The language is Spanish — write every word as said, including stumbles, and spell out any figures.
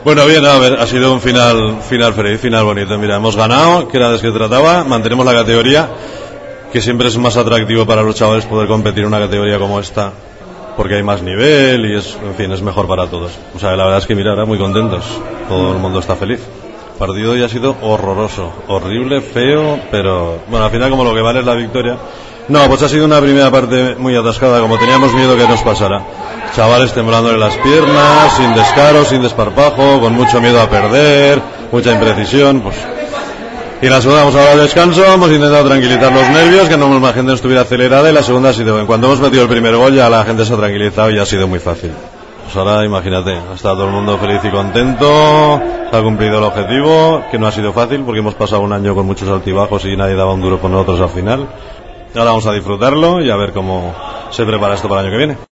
Bueno, bien, a ver, ha sido un final final feliz, final bonito. Mira, hemos ganado, que era de lo que trataba, mantenemos la categoría, que siempre es más atractivo para los chavales poder competir en una categoría como esta, porque hay más nivel y es, en fin, es mejor para todos. O sea, la verdad es que, mira, ahora muy contentos, todo el mundo está feliz. El partido hoy ha sido horroroso, horrible, feo, pero bueno, al final como lo que vale es la victoria. No, pues ha sido una primera parte muy atascada, como teníamos miedo que nos pasara. Chavales temblándole las piernas, sin descaro, sin desparpajo, con mucho miedo a perder, mucha imprecisión, pues. Y la segunda hemos hablado de descanso, hemos intentado tranquilizar los nervios, que no la gente no estuviera acelerada, y la segunda ha sido, en cuanto hemos metido el primer gol ya la gente se ha tranquilizado y ha sido muy fácil. Pues ahora imagínate, ha estado todo el mundo feliz y contento, se ha cumplido el objetivo, que no ha sido fácil porque hemos pasado un año con muchos altibajos y nadie daba un duro por nosotros al final. Ahora vamos a disfrutarlo y a ver cómo se prepara esto para el año que viene.